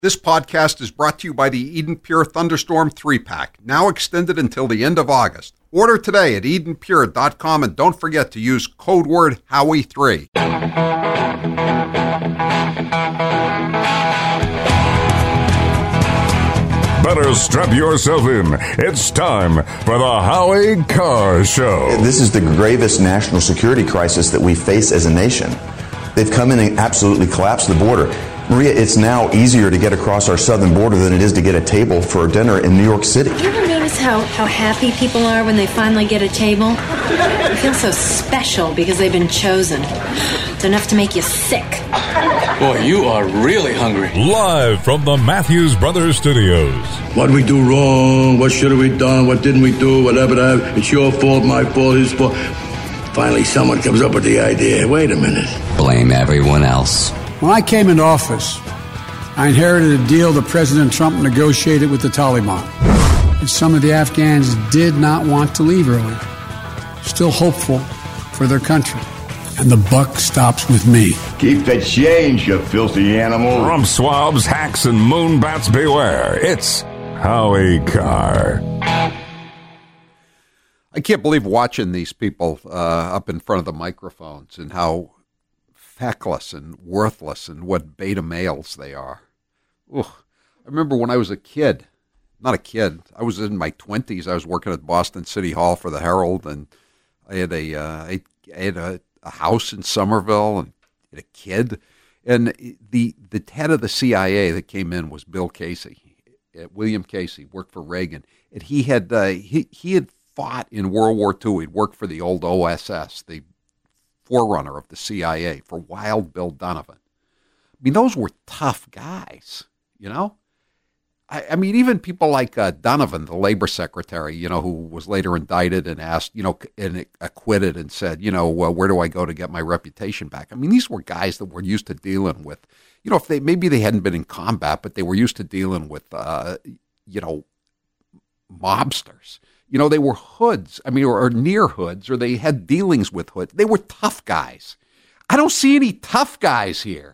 This podcast is brought to you by the Eden Pure Thunderstorm 3-Pack, now extended until the end of August. Order today at EdenPure.com and don't forget to use code word Howie3. Better strap yourself in. It's time for the Howie Carr Show. This is the gravest national security crisis that we face as a nation. They've come in and absolutely collapsed the border. Maria, it's now easier to get across our southern border than it is to get a table for dinner in New York City. You ever notice how happy people are when they finally get a table? They feel so special because they've been chosen. It's enough to make you sick. Boy, you are really hungry. Live from the Matthews Brothers Studios. What did we do wrong? What should have we done? What didn't we do? Whatever that. It's your fault, my fault, his fault. Finally, someone comes up with the idea. Wait a minute. Blame everyone else. When I came into office, I inherited a deal that President Trump negotiated with the Taliban. And some of the Afghans did not want to leave early, still hopeful for their country. And the buck stops with me. Keep the change, you filthy animal. Rump swabs, hacks, and moonbats beware. It's Howie Carr. I can't believe watching these people up in front of the microphones and how feckless and worthless and what beta males they are. Ugh. I remember when I was a kid, not a kid, I was in my 20s, I was working at Boston City Hall for the Herald, and I had a house in Somerville and had a kid, and the head of the CIA that came in was Bill Casey, William Casey, worked for Reagan, and he had fought in World War II. He'd worked for the old OSS, the forerunner of the CIA, for Wild Bill Donovan. I mean, those were tough guys, you know? I mean, even people like Donovan, the labor secretary, you know, who was later indicted and asked, you know, and acquitted and said, you know, where do I go to get my reputation back? I mean, these were guys that were used to dealing with, you know, if maybe they hadn't been in combat, but they were used to dealing with, you know, mobsters. You know, they were hoods, I mean, or near hoods, or they had dealings with hoods. They were tough guys. I don't see any tough guys here.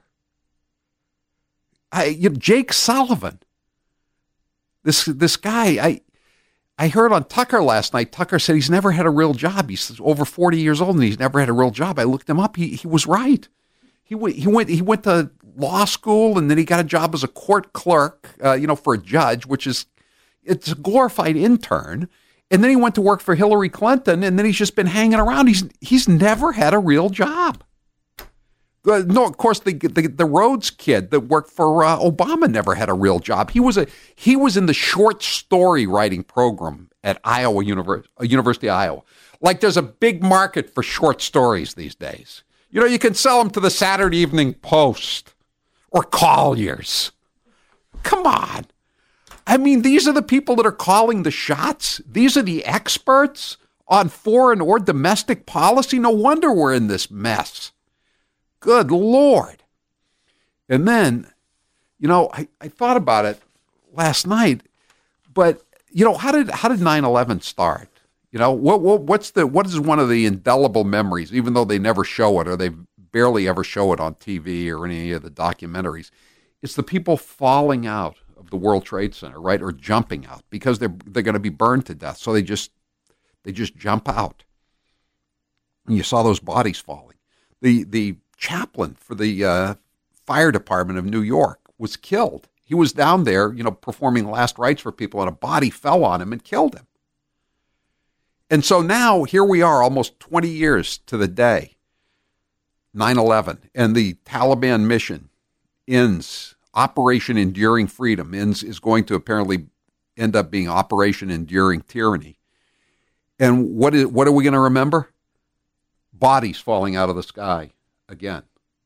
Jake Sullivan, this guy, I heard on Tucker last night, Tucker said he's never had a real job. He's over 40 years old and he's never had a real job. I looked him up. He was right. He went to law school and then he got a job as a court clerk, you know, for a judge, it's a glorified intern. And then he went to work for Hillary Clinton, and then he's just been hanging around. He's never had a real job. No, of course, the Rhodes kid that worked for Obama never had a real job. He was in the short story writing program at University of Iowa. Like there's a big market for short stories these days. You know, you can sell them to the Saturday Evening Post or Collier's. Come on. I mean, these are the people that are calling the shots. These are the experts on foreign or domestic policy. No wonder we're in this mess. Good Lord. And then, you know, I thought about it last night, but, you know, how did 9/11 start? You know, what is one of the indelible memories, even though they never show it or they barely ever show it on TV or any of the documentaries? It's the people falling out of the World Trade Center, right, or jumping out because they're going to be burned to death. So they just jump out, and you saw those bodies falling. The chaplain for the fire department of New York was killed. He was down there, you know, performing last rites for people, and a body fell on him and killed him. And so now here we are, almost 20 years to the day, 9/11, and the Taliban mission ends. Operation Enduring Freedom is going to apparently end up being Operation Enduring Tyranny. And what are we going to remember? Bodies falling out of the sky again.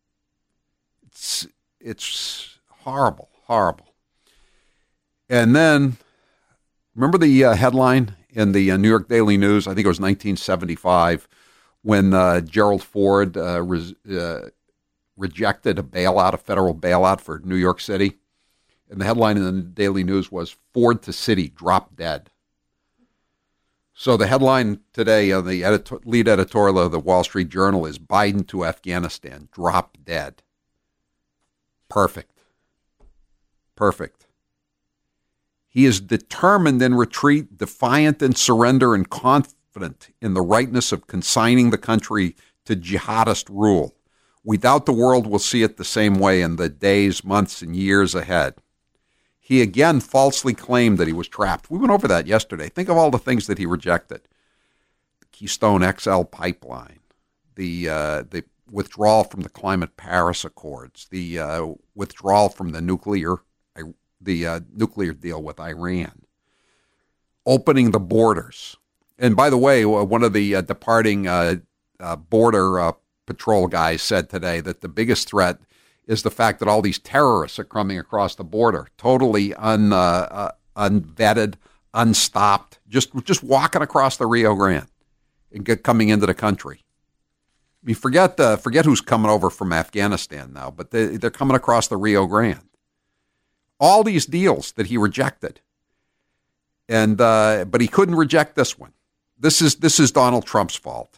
It's horrible, horrible. And then, remember the headline in the New York Daily News, I think it was 1975, when Gerald Ford rejected a federal bailout for New York City. And the headline in the Daily News was, Ford to City, drop dead. So the headline today on the lead editorial of the Wall Street Journal is, Biden to Afghanistan, drop dead. Perfect. Perfect. He is determined in retreat, defiant in surrender, and confident in the rightness of consigning the country to jihadist rule. We doubt the world will see it the same way in the days, months, and years ahead. He again falsely claimed that he was trapped. We went over that yesterday. Think of all the things that he rejected. The Keystone XL pipeline, the withdrawal from the Climate Paris Accords, the withdrawal from the nuclear deal with Iran, opening the borders. And by the way, one of the departing border patrol guys said today that the biggest threat is the fact that all these terrorists are coming across the border, totally unvetted, unstopped, just walking across the Rio Grande and coming into the country. I mean, forget who's coming over from Afghanistan now, but they're coming across the Rio Grande. All these deals that he rejected, and but he couldn't reject this one. This is Donald Trump's fault.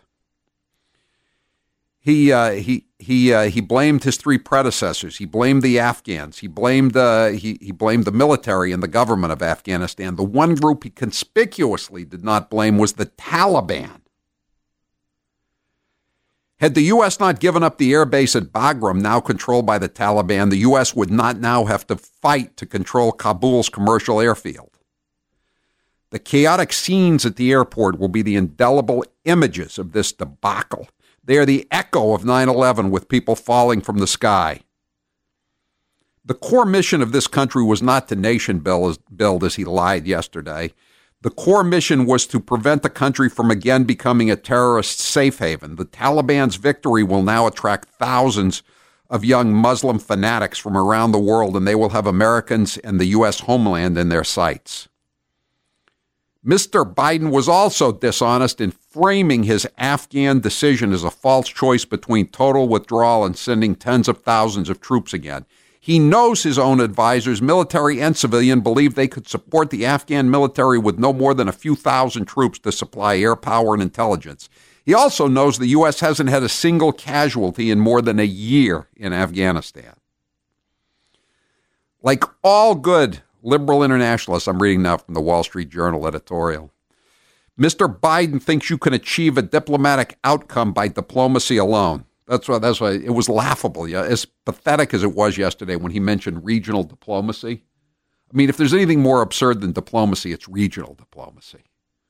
He blamed his three predecessors. He blamed the Afghans. He blamed the military and the government of Afghanistan. The one group he conspicuously did not blame was the Taliban. Had the U.S. not given up the air base at Bagram, now controlled by the Taliban, the U.S. would not now have to fight to control Kabul's commercial airfield. The chaotic scenes at the airport will be the indelible images of this debacle. They are the echo of 9/11 with people falling from the sky. The core mission of this country was not to nation build, as he lied yesterday. The core mission was to prevent the country from again becoming a terrorist safe haven. The Taliban's victory will now attract thousands of young Muslim fanatics from around the world, and they will have Americans and the U.S. homeland in their sights. Mr. Biden was also dishonest in framing his Afghan decision as a false choice between total withdrawal and sending tens of thousands of troops again. He knows his own advisors, military and civilian, believed they could support the Afghan military with no more than a few thousand troops to supply air power and intelligence. He also knows the U.S. hasn't had a single casualty in more than a year in Afghanistan. Like all good liberal internationalists, I'm reading now from the Wall Street Journal editorial, Mr. Biden thinks you can achieve a diplomatic outcome by diplomacy alone. That's why it was laughable. Yeah, as pathetic as it was yesterday when he mentioned regional diplomacy. I mean, if there's anything more absurd than diplomacy, it's regional diplomacy.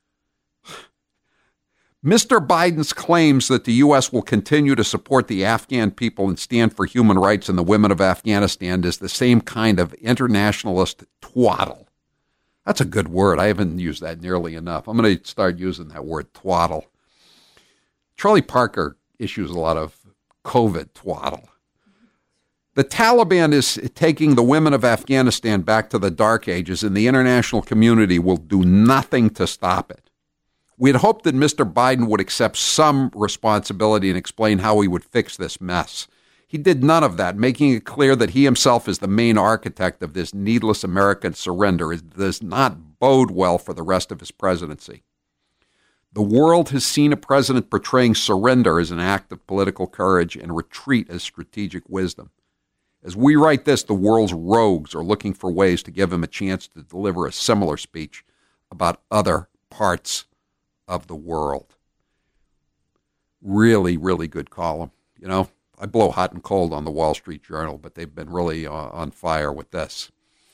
Mr. Biden's claims that the U.S. will continue to support the Afghan people and stand for human rights and the women of Afghanistan is the same kind of internationalist twaddle. That's a good word. I haven't used that nearly enough. I'm going to start using that word, twaddle. Charlie Parker issues a lot of COVID twaddle. The Taliban is taking the women of Afghanistan back to the dark ages, and the international community will do nothing to stop it. We had hoped that Mr. Biden would accept some responsibility and explain how he would fix this mess. He did none of that, making it clear that he himself is the main architect of this needless American surrender. It does not bode well for the rest of his presidency. The world has seen a president portraying surrender as an act of political courage and retreat as strategic wisdom. As we write this, the world's rogues are looking for ways to give him a chance to deliver a similar speech about other parts of the world. Really, really good column. You know, I blow hot and cold on the Wall Street Journal, but they've been really on fire with this.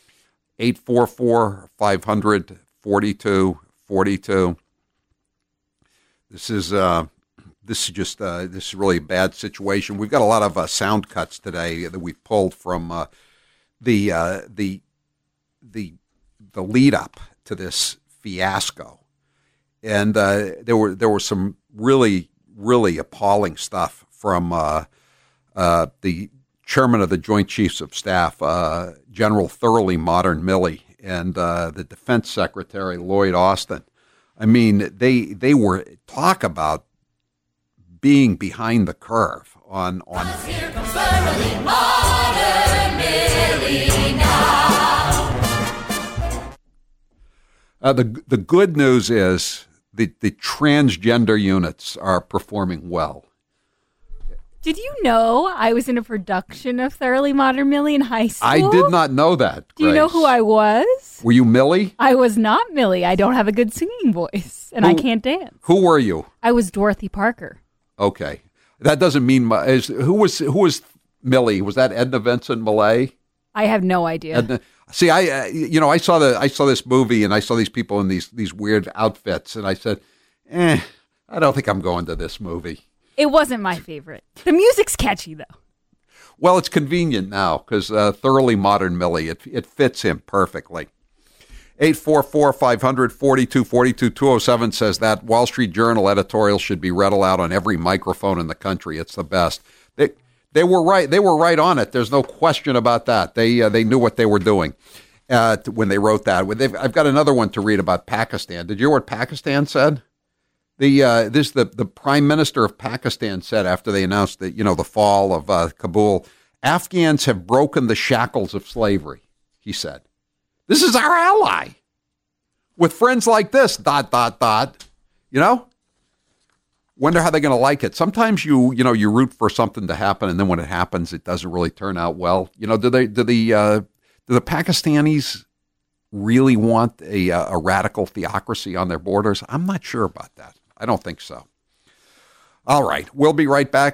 844-500-4242. This is really a bad situation. We've got a lot of sound cuts today that we've pulled from the lead up to this fiasco, and there were some really appalling stuff from the chairman of the Joint Chiefs of Staff, General Thoroughly Modern Milley, and the Defense Secretary Lloyd Austin. I mean, they were talk about being behind the curve on. Here comes Thoroughly Modern Milley now. The good news is the transgender units are performing well. Did you know I was in a production of Thoroughly Modern Millie in high school? I did not know that. Do you know who I was? Were you Millie? I was not Millie. I don't have a good singing voice, and I can't dance. Who were you? I was Dorothy Parker. Okay. That doesn't mean who was Millie? Was that Edna Vincent Millay? I have no idea. Edna, see, I saw this movie and I saw these people in these weird outfits, and I said, I don't think I'm going to this movie. It wasn't my favorite. The music's catchy, though. Well, it's convenient now because Thoroughly Modern Millie, it fits him perfectly. 844-500-4242, 207 says that Wall Street Journal editorial should be read aloud on every microphone in the country. It's the best. They were right. They were right on it. There's no question about that. They knew what they were doing when they wrote that. I've got another one to read about Pakistan. Did you hear what Pakistan said? The Prime Minister of Pakistan said after they announced the fall of Kabul, Afghans have broken the shackles of slavery. He said, "This is our ally. With friends like this, ... Wonder how they're going to like it. Sometimes you root for something to happen, and then when it happens, it doesn't really turn out well. Do the Pakistanis really want a radical theocracy on their borders? I'm not sure about that. I don't think so. All right, we'll be right back.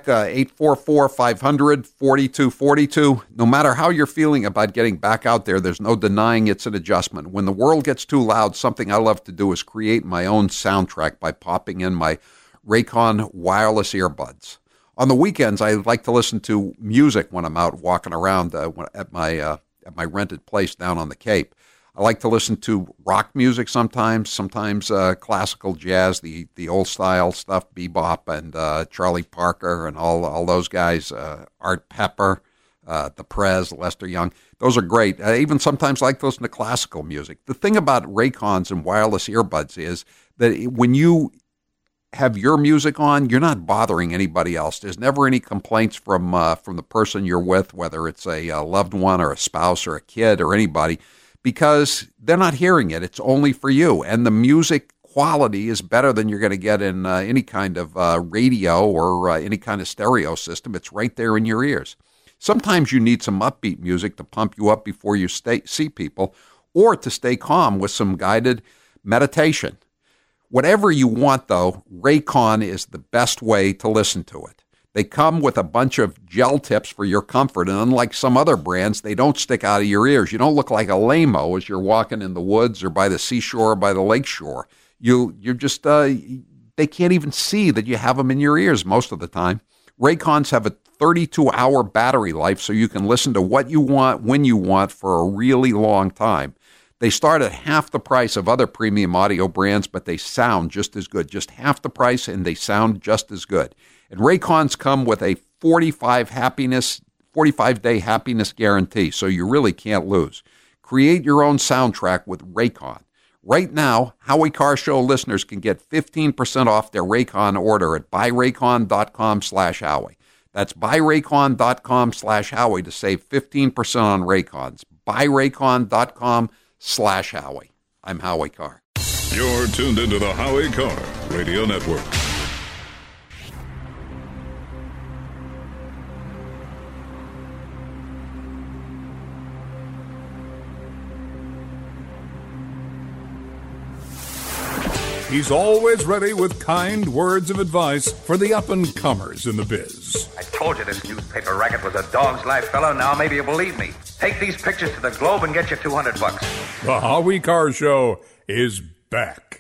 844-500-4242. No matter how you're feeling about getting back out there, there's no denying it's an adjustment. When the world gets too loud, something I love to do is create my own soundtrack by popping in my Raycon wireless earbuds. On the weekends, I like to listen to music when I'm out walking around at my rented place down on the Cape. I like to listen to rock music sometimes classical jazz, the old style stuff, bebop and Charlie Parker and all those guys, Art Pepper, the Prez, Lester Young. Those are great. I even sometimes like to listen to classical music. The thing about Raycons and wireless earbuds is that when you have your music on, you're not bothering anybody else. There's never any complaints from the person you're with, whether it's a loved one or a spouse or a kid or anybody, because they're not hearing it. It's only for you. And the music quality is better than you're going to get in any kind of radio or any kind of stereo system. It's right there in your ears. Sometimes you need some upbeat music to pump you up before you see people, or to stay calm with some guided meditation. Whatever you want, though, Raycon is the best way to listen to it. They come with a bunch of gel tips for your comfort, and unlike some other brands, they don't stick out of your ears. You don't look like a lame-o as you're walking in the woods or by the seashore or by the lakeshore. You're just, they can't even see that you have them in your ears most of the time. Raycons have a 32-hour battery life, so you can listen to what you want, when you want, for a really long time. They start at half the price of other premium audio brands, but they sound just as good. Just half the price, and they sound just as good. And Raycons come with a 45-day happiness guarantee, so you really can't lose. Create your own soundtrack with Raycon. Right now, Howie Carr Show listeners can get 15% off their Raycon order at buyraycon.com/Howie. That's buyraycon.com/Howie to save 15% on Raycons. buyraycon.com/Howie. I'm Howie Carr. You're tuned into the Howie Carr Radio Network. He's always ready with kind words of advice for the up-and-comers in the biz. I told you this newspaper racket was a dog's life, fella. Now maybe you believe me. Take these pictures to the Globe and get you $200. The Howie Carr Show is back.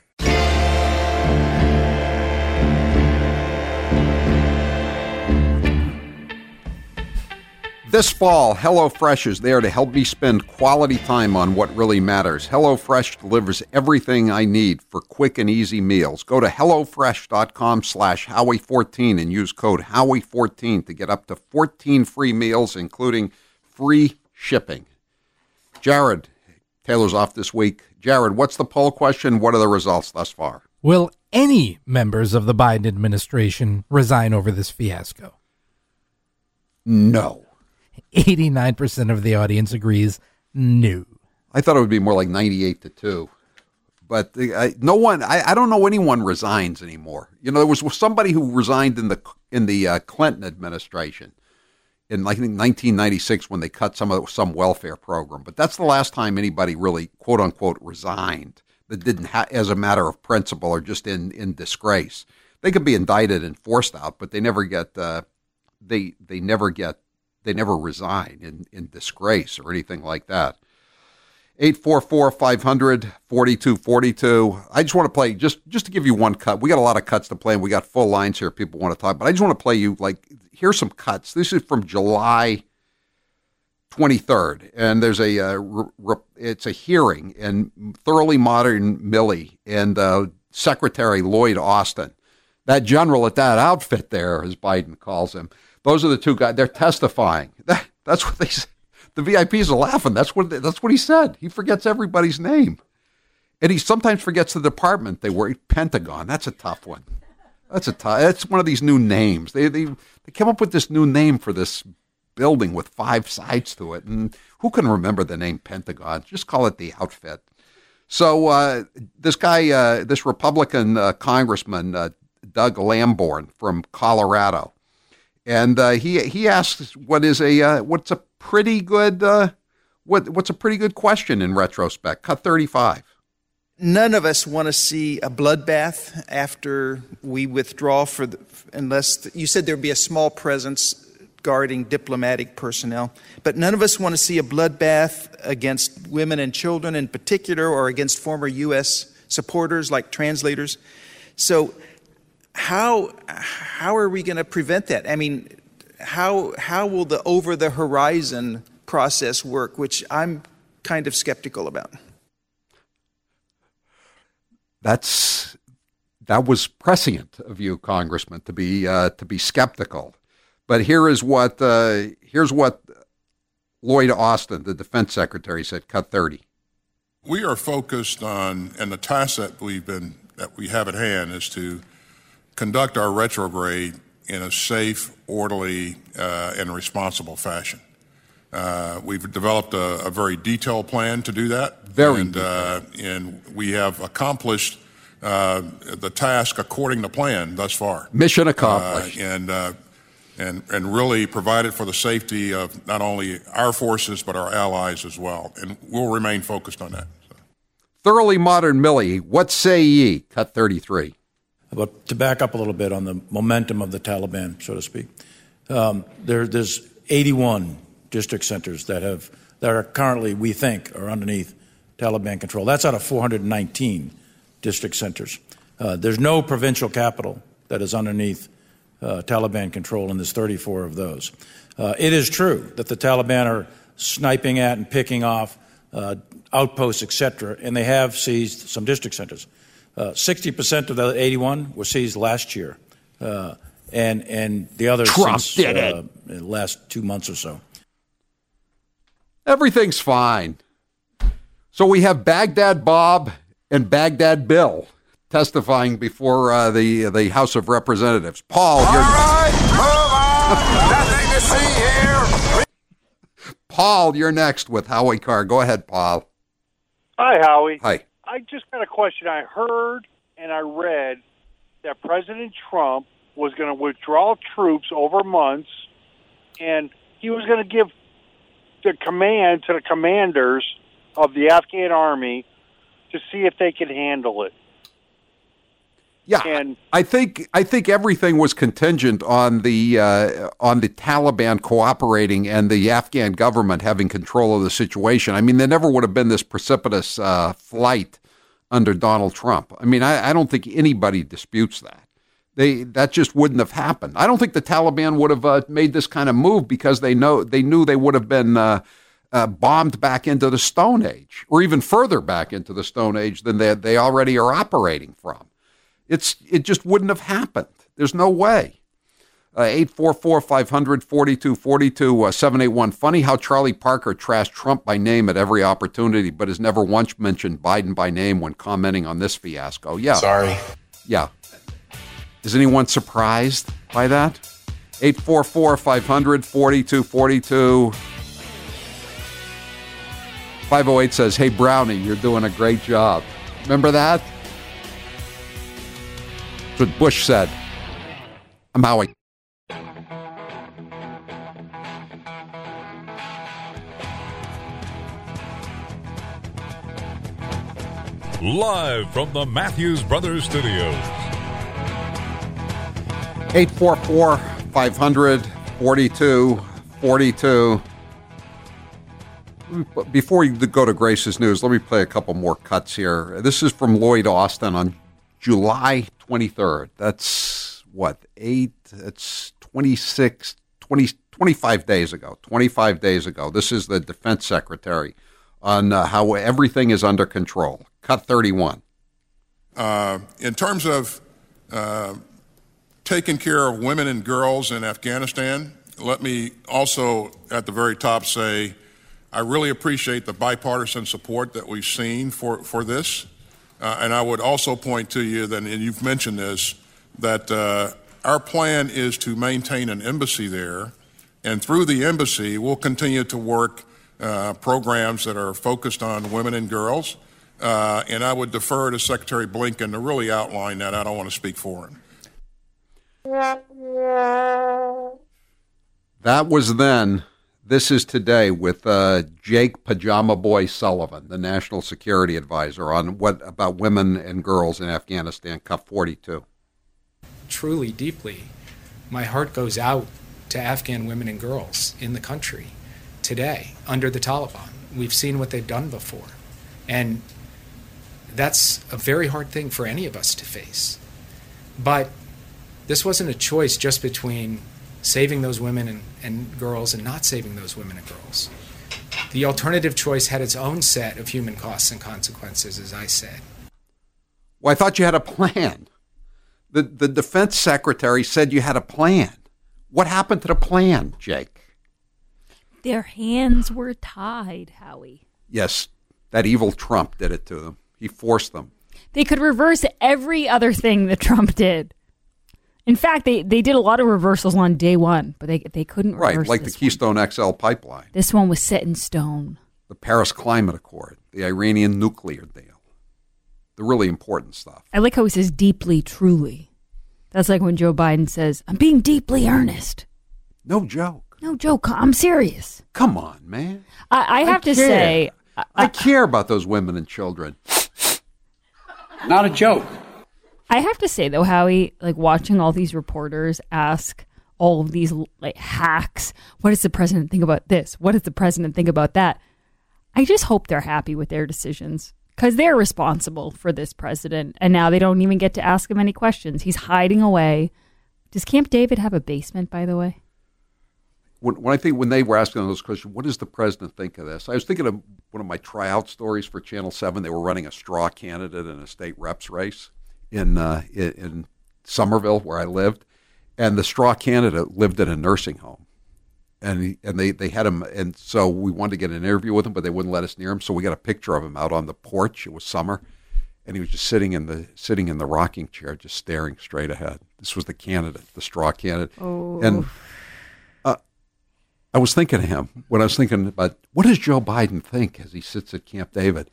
This fall, HelloFresh is there to help me spend quality time on what really matters. HelloFresh delivers everything I need for quick and easy meals. Go to HelloFresh.com/Howie14 and use code Howie14 to get up to 14 free meals, including free shipping. Jared, Taylor's off this week. Jared, what's the poll question? What are the results thus far? Will any members of the Biden administration resign over this fiasco? No. 89% of the audience agrees no. I thought it would be more like 98-2. but no one. I don't know anyone resigns anymore. You know, there was somebody who resigned in the Clinton administration in like 1996 when they cut some welfare program. But that's the last time anybody really quote unquote resigned that didn't as a matter of principle or just in disgrace. They could be indicted and forced out, but they never get they never resign in disgrace or anything like that. 844-500-4242. I just want to play, just to give you one cut. We got a lot of cuts to play, and we got full lines here. People want to talk, but I just want to play you, here's some cuts. This is from July 23rd, and there's it's a hearing, and Thoroughly Modern Millie and Secretary Lloyd Austin, that general at that outfit there, as Biden calls him. Those are the two guys. They're testifying. That's what they said. The VIPs are laughing. That's what he said. He forgets everybody's name. And he sometimes forgets the department they were. Pentagon. That's a tough one. That's one of these new names. They came up with this new name for this building with 5 sides to it. And who can remember the name Pentagon? Just call it the outfit. So this guy, this Republican congressman, Doug Lamborn from Colorado, and he asks what's a pretty good question in retrospect. Cut 35. None of us want to see a bloodbath after we withdraw unless you said there'd be a small presence guarding diplomatic personnel, but none of us want to see a bloodbath against women and children in particular, or against former U.S. supporters like translators. So how are we going to prevent that? I mean, how will the over-the-horizon process work, which I'm kind of skeptical about? That was prescient of you, Congressman, to be skeptical. But here's what Lloyd Austin, the Defense Secretary, said. Cut 30. We are focused on, and the task that we have at hand is to conduct our retrograde in a safe, orderly, and responsible fashion. We've developed a very detailed plan to do that. And we have accomplished the task according to plan thus far. Mission accomplished. And really provided for the safety of not only our forces but our allies as well. And we'll remain focused on that. So. Thoroughly Modern Millie, what say ye? Cut 33. But to back up a little bit on the momentum of the Taliban, so to speak, there's 81 district centers that are currently, we think, are underneath Taliban control. That's out of 419 district centers. There's no provincial capital that is underneath Taliban control, and there's 34 of those. It is true that the Taliban are sniping at and picking off outposts, etc., and they have seized some district centers. 60% of the 81 were seized last year, and the others since the last 2 months or so. Everything's fine. So we have Baghdad Bob and Baghdad Bill testifying before the House of Representatives. Paul, move on. Nothing to see here. Paul, you're next with Howie Carr. Go ahead, Paul. Hi, Howie. Hi. I just got a question. I heard and I read that President Trump was going to withdraw troops over months, and he was going to give the command to the commanders of the Afghan army to see if they could handle it. Yeah, and I think everything was contingent on the Taliban cooperating and the Afghan government having control of the situation. I mean, there never would have been this precipitous flight under Donald Trump. I mean, I don't think anybody disputes that. That just wouldn't have happened. I don't think the Taliban would have made this kind of move because they knew they would have been bombed back into the Stone Age, or even further back into the Stone Age than they already are operating from. It just wouldn't have happened. There's no way. 844-500-4242, 781. Funny how Charlie Parker trashed Trump by name at every opportunity, but has never once mentioned Biden by name when commenting on this fiasco. Yeah. Sorry. Yeah. Is anyone surprised by that? 844-500-4242. 508 says, hey, Brownie, you're doing a great job. Remember that? That's what Bush said. I'm Howie. Live from the Matthews Brothers Studios. 844-500-4242. Before you go to Grace's News, let me play a couple more cuts here. This is from Lloyd Austin on July 23rd. That's it's 25 days ago. 25 days ago. This is the defense secretary on how everything is under control. Cut 31. In terms of taking care of women and girls in Afghanistan, let me also at the very top say I really appreciate the bipartisan support that we've seen for this. And I would also point to you, and you've mentioned this, that our plan is to maintain an embassy there. And through the embassy, we'll continue to work programs that are focused on women and girls. And I would defer to Secretary Blinken to really outline that. I don't want to speak for him. That was then. This is today with Jake Pajama Boy Sullivan, the National Security Advisor, on what about women and girls in Afghanistan, Cut 42. Truly, deeply, my heart goes out to Afghan women and girls in the country today under the Taliban. We've seen what they've done before. And that's a very hard thing for any of us to face. But this wasn't a choice just between saving those women and girls and not saving those women and girls. The alternative choice had its own set of human costs and consequences, as I said. Well, I thought you had a plan. The defense secretary said you had a plan. What happened to the plan, Jake? Their hands were tied, Howie. Yes, that evil Trump did it to them. He forced them. They could reverse every other thing that Trump did. In fact, they did a lot of reversals on day one, but they couldn't reverse right, like the Keystone XL pipeline. This one was set in stone. The Paris Climate Accord, the Iranian nuclear deal, the really important stuff. I like how he says deeply, truly. That's like when Joe Biden says, I'm being deeply earnest. No joke. No joke. I'm serious. Come on, man. I have to say... I care about those women and children. Not a joke. I have to say, though, Howie, like watching all these reporters ask all of these like hacks, what does the president think about this? What does the president think about that? I just hope they're happy with their decisions because they're responsible for this president. And now they don't even get to ask him any questions. He's hiding away. Does Camp David have a basement, by the way? When they were asking those questions, what does the president think of this? I was thinking of one of my tryout stories for Channel 7. They were running a straw candidate in a state reps race in Somerville, where I lived, and the straw candidate lived in a nursing home, and they had him, and so we wanted to get an interview with him, but they wouldn't let us near him, so we got a picture of him out on the porch. It was summer, and he was just sitting in the rocking chair, just staring straight ahead. This was the candidate, the straw candidate, and I was thinking of him when I was thinking about what does Joe Biden think as he sits at Camp David.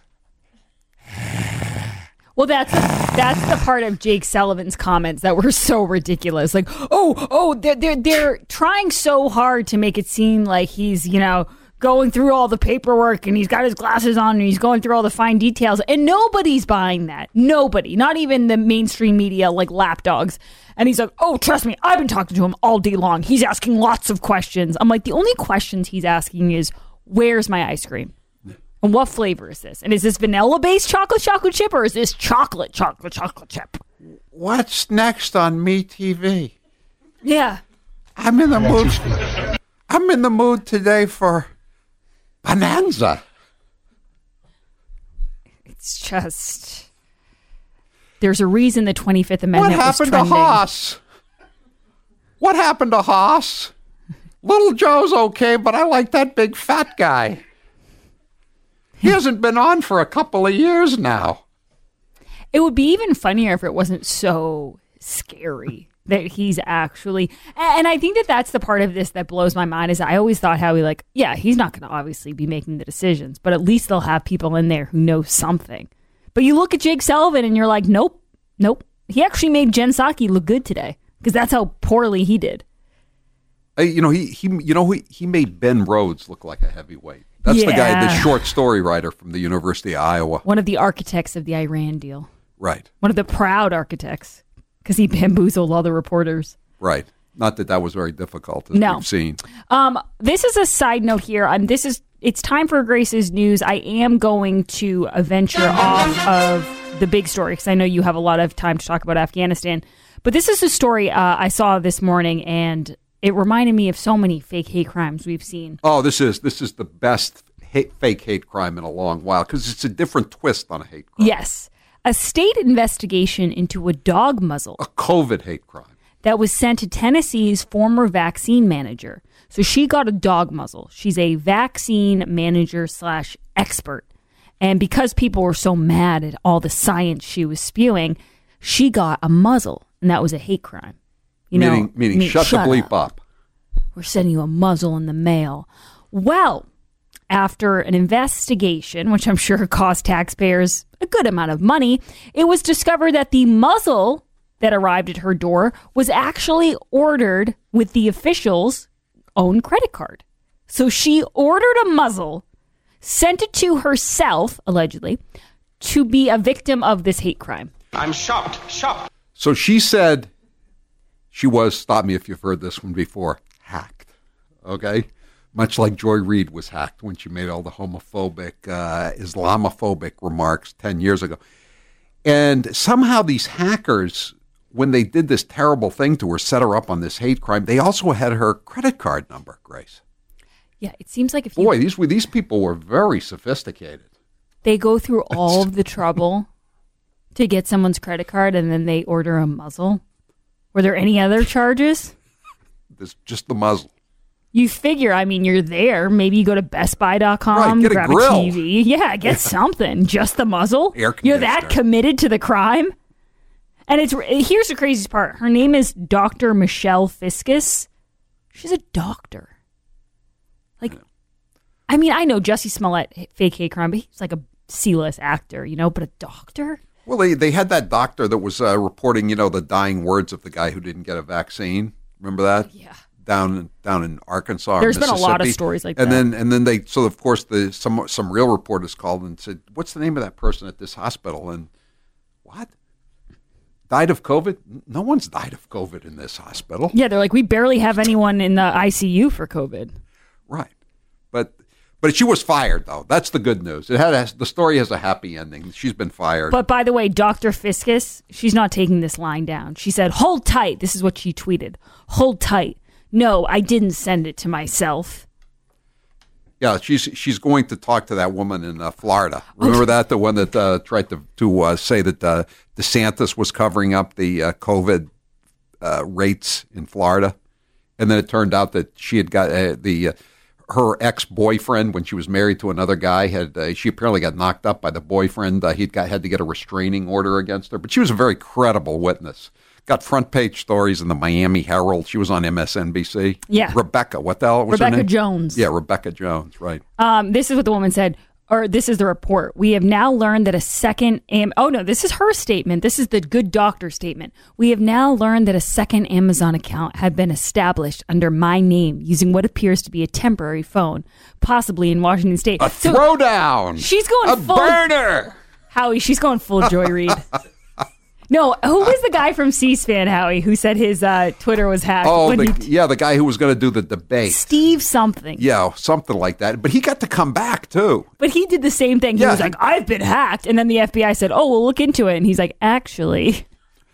Well, that's the part of Jake Sullivan's comments that were so ridiculous. Like, they're trying so hard to make it seem like he's, going through all the paperwork and he's got his glasses on and he's going through all the fine details. And nobody's buying that. Nobody. Not even the mainstream media like lapdogs. And he's like, oh, trust me, I've been talking to him all day long. He's asking lots of questions. I'm like, the only questions he's asking is, where's my ice cream? And what flavor is this? And is this vanilla-based chocolate chip or is this chocolate chip? What's next on MeTV? Yeah. I'm in the mood. I'm in the mood today for Bonanza. It's just... There's a reason the 25th Amendment was trending. What happened to Haas? What happened to Haas? Little Joe's okay, but I like that big fat guy. He hasn't been on for a couple of years now. It would be even funnier if it wasn't so scary that he's actually... And I think that's the part of this that blows my mind is I always thought how he's not going to obviously be making the decisions, but at least they'll have people in there who know something. But you look at Jake Sullivan and you're like, nope. He actually made Jen Psaki look good today because that's how poorly he did. He made Ben Rhodes look like a heavyweight. That's the guy, the short story writer from the University of Iowa. One of the architects of the Iran deal. Right. One of the proud architects because he bamboozled all the reporters. Right. Not that was very difficult, as we've seen. This is a side note here. It's time for Grace's news. I am going to venture off of the big story because I know you have a lot of time to talk about Afghanistan. But this is a story I saw this morning, and it reminded me of so many fake hate crimes we've seen. Oh, this is the best fake hate crime in a long while because it's a different twist on a hate crime. Yes. A state investigation into a dog muzzle. A COVID hate crime. That was sent to Tennessee's former vaccine manager. So she got a dog muzzle. She's a vaccine manager / expert. And because people were so mad at all the science she was spewing, she got a muzzle. And that was a hate crime. Meaning shut the bleep up. We're sending you a muzzle in the mail. Well, after an investigation, which I'm sure cost taxpayers a good amount of money, it was discovered that the muzzle that arrived at her door was actually ordered with the official's own credit card. So she ordered a muzzle, sent it to herself, allegedly, to be a victim of this hate crime. I'm shocked. So she said she was, stop me if you've heard this one before, hacked. Okay? Much like Joy Reid was hacked when she made all the homophobic, Islamophobic remarks 10 years ago. And somehow these hackers, when they did this terrible thing to her, set her up on this hate crime, they also had her credit card number, Grace. Yeah, it seems like these people were very sophisticated. They go through all of the trouble to get someone's credit card and then they order a muzzle. Were there any other charges? Just the muzzle. You figure, you're there. Maybe you go to bestbuy.com, right, grab a TV. Yeah, get something. Just the muzzle? You're that committed to the crime? And here's the craziest part. Her name is Dr. Michelle Fiscus. She's a doctor. I know Jussie Smollett, fake hate crime, but he's like a C-list actor, but a doctor? Well, they had that doctor that was reporting, the dying words of the guy who didn't get a vaccine. Remember that? Yeah. Down in Arkansas. There's been a lot of stories like that. And then they, so of course some real reporters called and said, what's the name of that person at this hospital? And what? Died of COVID? No one's died of COVID in this hospital. Yeah, they're like, we barely have anyone in the ICU for COVID. Right. But she was fired, though. That's the good news. The story has a happy ending. She's been fired. But by the way, Dr. Fiscus, she's not taking this line down. She said, hold tight. This is what she tweeted. Hold tight. No, I didn't send it to myself. Yeah, she's going to talk to that woman in Florida. Remember that? The one that tried to say that DeSantis was covering up the COVID rates in Florida. And then it turned out that she had got her ex-boyfriend, when she was married to another guy, she apparently got knocked up by the boyfriend. Had to get a restraining order against her. But she was a very credible witness. Got front page stories in the Miami Herald. She was on MSNBC. Yeah. Rebecca, what the hell was her name? Rebecca Jones. Yeah, Rebecca Jones, right. This is what the woman said, or this is the report. We have now learned that a second... this is her statement. This is the good doctor statement. We have now learned that a second Amazon account had been established under my name using what appears to be a temporary phone, possibly in Washington State. A throwdown! She's going full... burner! Howie, she's going full Joy Reid. No, who was the guy from C-SPAN, Howie, who said his Twitter was hacked? Oh, the guy who was going to do the debate. Steve something. Yeah, something like that. But he got to come back, too. But he did the same thing. He was like, I've been hacked. And then the FBI said, oh, we'll look into it. And he's like, actually,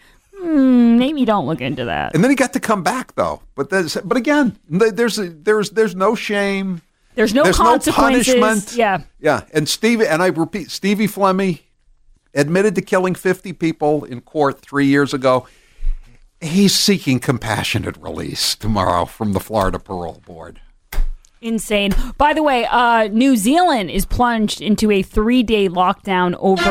maybe don't look into that. And then he got to come back, though. But again, there's no shame. There's no consequences. No punishment. Yeah. Yeah. And I repeat, Stevie Flemmi admitted to killing 50 people in court 3 years ago. He's seeking compassionate release tomorrow from the Florida Parole Board. Insane. By the way, New Zealand is plunged into a 3-day lockdown over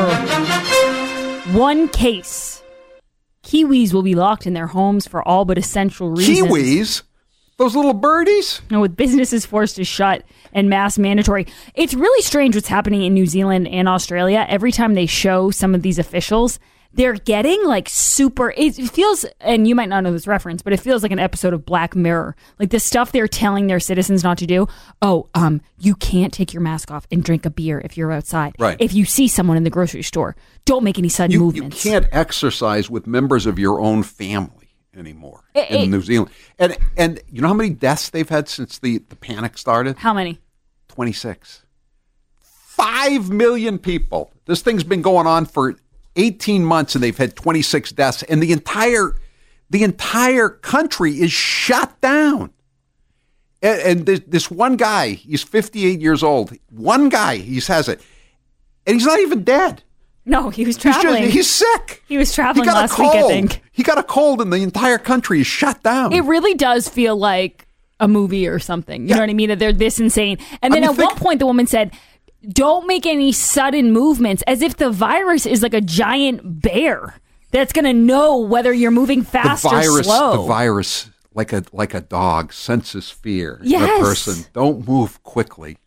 one case. Kiwis will be locked in their homes for all but essential reasons. Kiwis? Those little birdies? No, with businesses forced to shut and mask mandatory. It's really strange what's happening in New Zealand and Australia. Every time they show some of these officials, they're getting like super, it feels, and you might not know this reference, but it feels like an episode of Black Mirror. Like the stuff they're telling their citizens not to do. Oh, you can't take your mask off and drink a beer if you're outside. Right. If you see someone in the grocery store, don't make any sudden movements. You can't exercise with members of your own family anymore in New Zealand. And you know how many deaths they've had since the panic started? How many? 26. 5 million people. This thing's been going on for 18 months and they've had 26 deaths. And the entire country is shut down. And this one guy, he's 58 years old. One guy, he says it. And he's not even dead. No, he was traveling. He's sick. He was traveling last week, I think. He got a cold and the entire country is shut down. It really does feel like a movie or something. You know what I mean? That they're this insane. And then at one point, the woman said, don't make any sudden movements, as if the virus is like a giant bear that's going to know whether you're moving fast or slow. The virus, like a dog, senses fear in Yes. a person. Don't move quickly.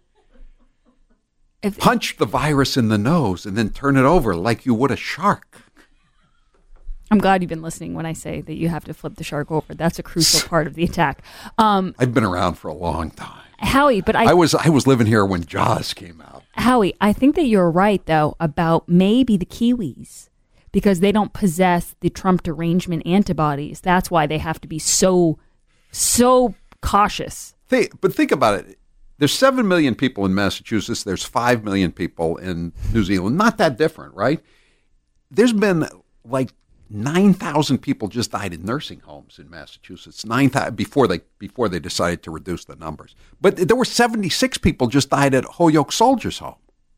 Punch the virus in the nose and then turn it over like you would a shark. I'm glad you've been listening when I say that you have to flip the shark over. That's a crucial part of the attack. I've been around for a long time. Howie, but I was living here when Jaws came out. Howie, I think that you're right, though, about maybe the Kiwis, because they don't possess the Trump derangement antibodies. That's why they have to be so cautious. But think about it. There's 7 million people in Massachusetts. There's 5 million people in New Zealand. Not that different, right? There's been like 9,000 people just died in nursing homes in Massachusetts. 9,000 before they decided to reduce the numbers. But there were 76 people just died at Holyoke Soldiers Home.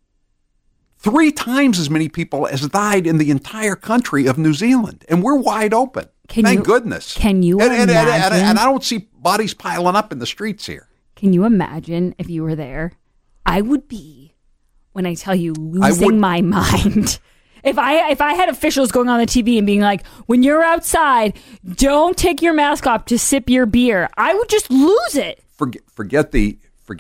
3 times as many people as died in the entire country of New Zealand, and we're wide open. Thank goodness. Can you imagine? And I don't see bodies piling up in the streets here. Can you imagine if you were there? I would be, when I tell you, losing my mind. If I had officials going on the TV and being like, when you're outside, don't take your mask off to sip your beer, I would just lose it. Forget the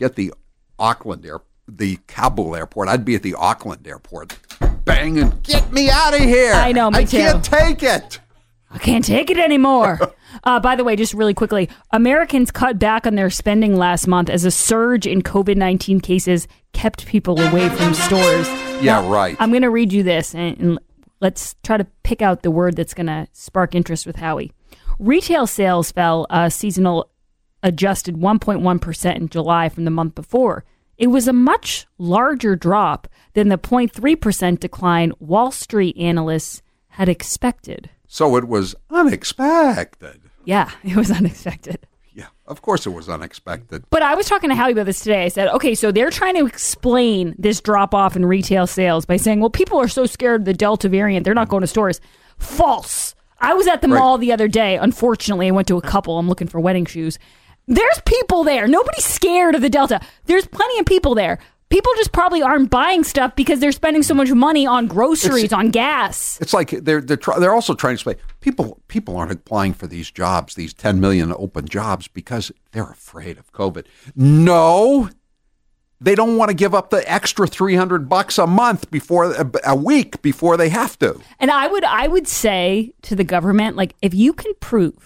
Auckland the Kabul airport. I'd be at the Auckland airport, banging, get me out of here. I know, me too. I can't take it. I can't take it anymore. By the way, just really quickly, Americans cut back on their spending last month as a surge in COVID-19 cases kept people away from stores. Yeah, now, right. I'm going to read you this, and let's try to pick out the word that's going to spark interest with Howie. Retail sales fell seasonal adjusted 1.1% in July from the month before. It was a much larger drop than the 0.3% decline Wall Street analysts had expected. So it was unexpected. Yeah, it was unexpected. Yeah, of course it was unexpected. But I was talking to Howie about this today. I said, okay, so they're trying to explain this drop-off in retail sales by saying, well, people are so scared of the Delta variant, they're not going to stores. False. I was at the mall the other day. Unfortunately, I went to a couple. I'm looking for wedding shoes. There's people there. Nobody's scared of the Delta. There's plenty of people there. People just probably aren't buying stuff because they're spending so much money on groceries, on gas. It's like they're also trying to say people aren't applying for these jobs, these 10 million open jobs, because they're afraid of COVID. No, they don't want to give up the extra $300 a month a week before they have to. And I would say to the government, like, if you can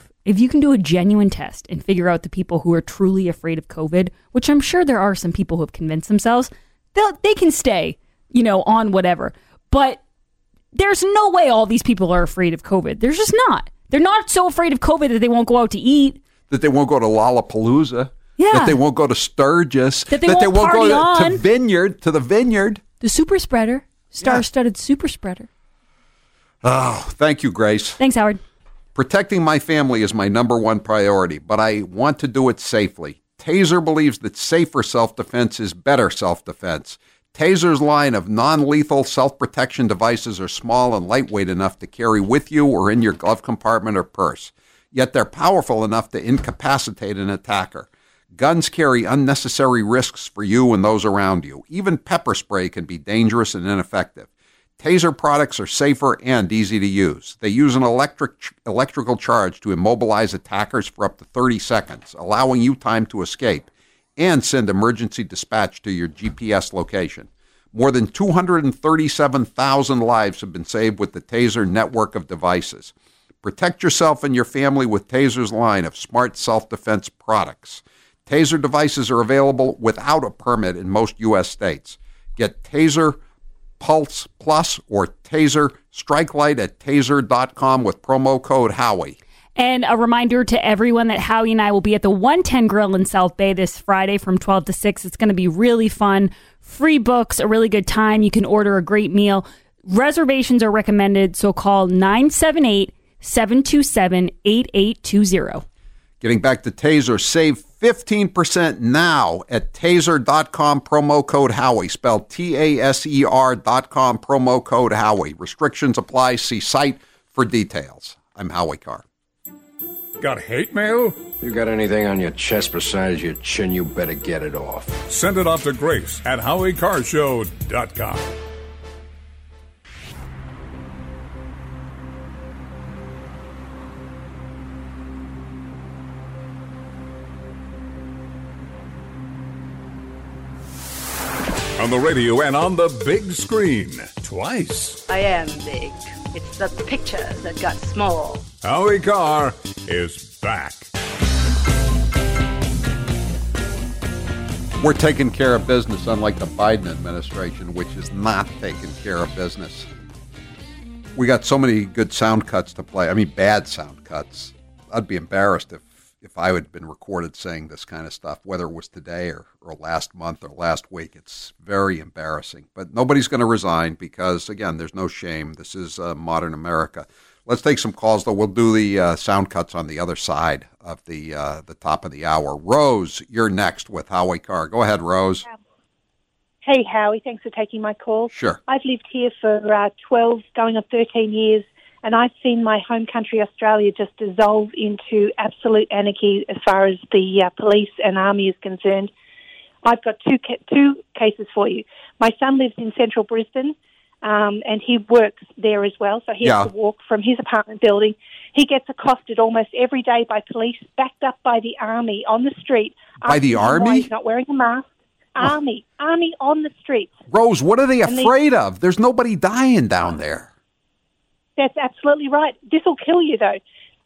do a genuine test and figure out the people who are truly afraid of COVID, which I'm sure there are some people who have convinced themselves, they can stay, on whatever. But there's no way all these people are afraid of COVID. There's just not. They're not so afraid of COVID that they won't go out to eat. That they won't go to Lollapalooza. Yeah. That they won't go to Sturgis. That they won't go on. to the Vineyard. The super spreader. Star-studded super spreader. Oh, thank you, Grace. Thanks, Howard. Protecting my family is my number one priority, but I want to do it safely. Taser believes that safer self-defense is better self-defense. Taser's line of non-lethal self-protection devices are small and lightweight enough to carry with you or in your glove compartment or purse. Yet they're powerful enough to incapacitate an attacker. Guns carry unnecessary risks for you and those around you. Even pepper spray can be dangerous and ineffective. Taser products are safer and easy to use. They use an electrical charge to immobilize attackers for up to 30 seconds, allowing you time to escape and send emergency dispatch to your GPS location. More than 237,000 lives have been saved with the Taser network of devices. Protect yourself and your family with Taser's line of smart self-defense products. Taser devices are available without a permit in most U.S. states. Get Taser Pulse Plus or Taser Strike Light at taser.com with promo code Howie. And a reminder to everyone that Howie and I will be at the 110 Grill in South Bay this Friday from 12 to 6. It's going to be really fun. Free books, a really good time. You can order a great meal. Reservations are recommended, so call 978-727-8820. Getting back to Taser, save 15% now at taser.com, promo code Howie, spelled TASER.com, promo code Howie. Restrictions apply. See site for details. I'm Howie Carr. Got hate mail? You got anything on your chest besides your chin, you better get it off. Send it off to Grace at HowieCarrshow.com. On the radio and on the big screen. Twice. I am big. It's the picture that got small. Howie Carr is back. We're taking care of business, unlike the Biden administration, which is not taking care of business. We got so many good sound cuts to play. I mean, bad sound cuts. I'd be embarrassed if I had been recorded saying this kind of stuff, whether it was today or last month or last week. It's very embarrassing. But nobody's going to resign because, again, there's no shame. This is modern America. Let's take some calls, though. We'll do the sound cuts on the other side of the top of the hour. Rose, you're next with Howie Carr. Go ahead, Rose. Hey, Howie. Thanks for taking my call. Sure. I've lived here for 12, going on 13 years, and I've seen my home country, Australia, just dissolve into absolute anarchy as far as the police and army is concerned. I've got two cases for you. My son lives in central Brisbane, and he works there as well, so he has to walk from his apartment building. He gets accosted almost every day by police, backed up by the army on the street. By the army? He's not wearing a mask. Army on the streets. Rose, what are they afraid of? There's nobody dying down there. That's absolutely right. This will kill you, though.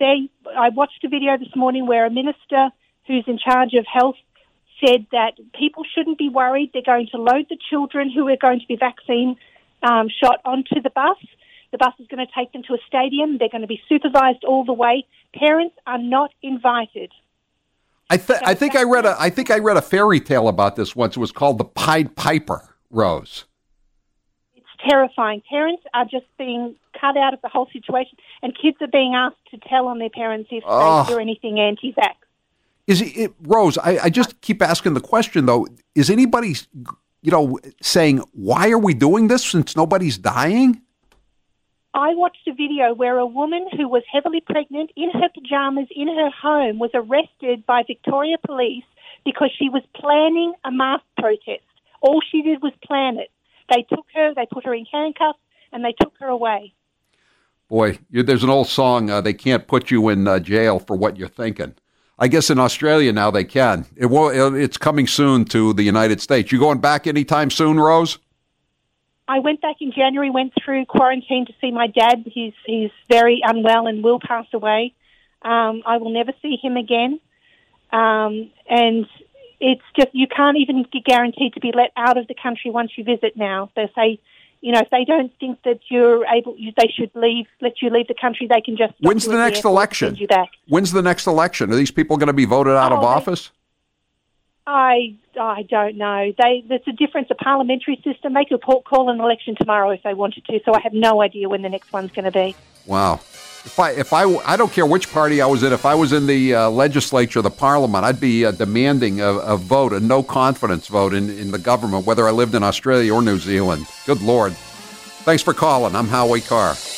I watched a video this morning where a minister who's in charge of health said that people shouldn't be worried. They're going to load the children who are going to be vaccine shot onto the bus. The bus is going to take them to a stadium. They're going to be supervised all the way. Parents are not invited. I think I read a fairy tale about this once. It was called The Pied Piper, Rose. It's terrifying. Parents are just being cut out of the whole situation, and kids are being asked to tell on their parents if they do anything anti-vax. Rose, I just keep asking the question, though. Is anybody, saying, why are we doing this since nobody's dying? I watched a video where a woman who was heavily pregnant in her pajamas in her home was arrested by Victoria Police because she was planning a mask protest. All she did was plan it. They took her, they put her in handcuffs, and they took her away. Boy, there's an old song, they can't put you in jail for what you're thinking. I guess in Australia now they can. It's coming soon to the United States. You going back anytime soon, Rose? I went back in January, went through quarantine to see my dad. He's very unwell and will pass away. I will never see him again. And it's just, you can't even be guaranteed to be let out of the country once you visit now. They say, if they don't think that you're able, they should let you leave the country, they can just... When's the next election? When's the next election? Are these people going to be voted out of office? I don't know. There's a difference, a parliamentary system. They could call an election tomorrow if they wanted to, so I have no idea when the next one's going to be. Wow. I don't care which party I was in. If I was in the legislature, the parliament, I'd be demanding a vote, a no-confidence vote in the government, whether I lived in Australia or New Zealand. Good Lord. Thanks for calling. I'm Howie Carr.